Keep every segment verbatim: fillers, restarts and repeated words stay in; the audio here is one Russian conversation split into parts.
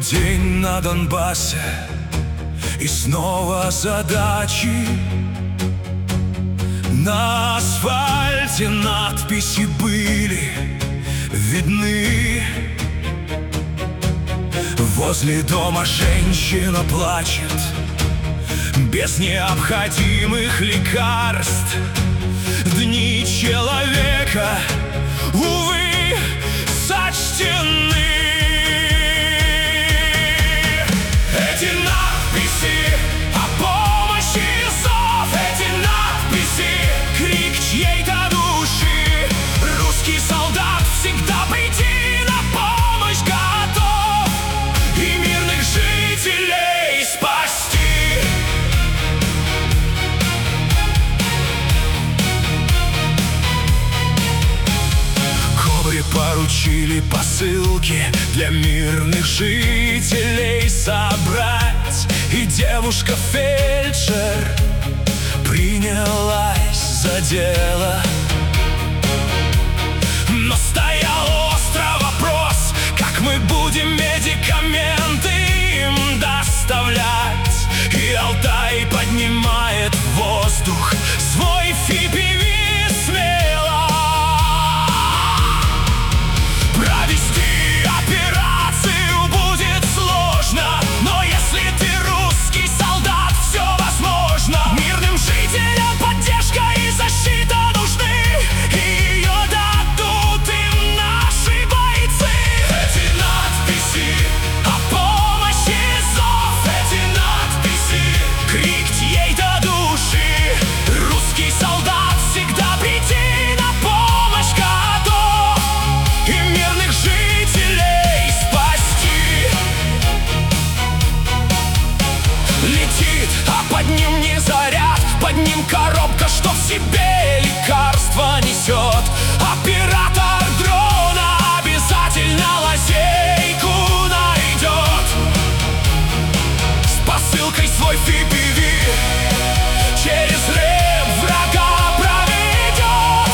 день на Донбассе, и снова задачи. На асфальте надписи были видны. Возле дома женщина плачет без необходимых лекарств. Дни человека, увы, сочтены. Эти надписи о помощи, зов, эти надписи — крик чьей-то души. Русский солдат всегда прийти на помощь готов и мирных жителей спасти. Кобре поручили посылки для мирных жителей собрать, и девушка-фельдшер принялась за дело. Но стоял острый вопрос: как мы будем медикаменты им доставлять? И Алтай поднимает в воздух свой эф пи ви смело. Провести операцию будет сложно, но если ты русский солдат, все возможно. Мирным жителям поддержка и защита нужны, и ее дадут им наши бойцы. Эти надписи о помощи, зов, эти надписи — крик чьей-то души. Русский солдат всегда прийти на помощь готов и мирных жителей спасти. Летит, а под ним не заряд, под ним коробка, что в себе лекарство несет. Оператор дрона обязательно лазейку найдет, с посылкой свой эф пи ви через рэп врага проведет.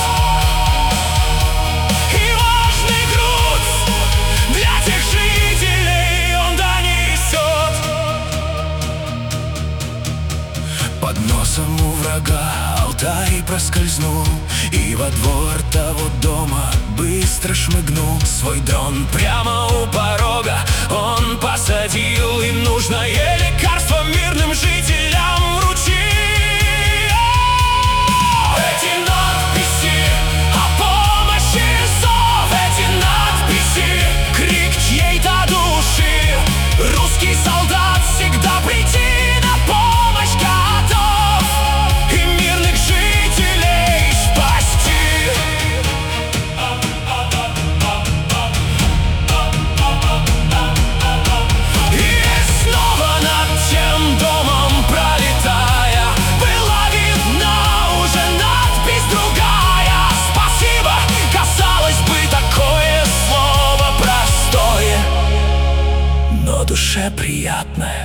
И важный груз для тех жителей он донесет. Под носом у врага Алтай проскользнул, и во двор того дома быстро шмыгнул. Свой дрон прямо у порога он посадил. Им нужное лекарство мирным жителям вручил. Эти надписи о помощи, зов, эти надписи — крик чьей-то души. Русский солдат всегда прийти на помощь готов и мирных жителей спасти. И снова над тем домом пролетая, была видна уже надпись другая. Спасибо, казалось бы, такое слово простое, но душе приятное.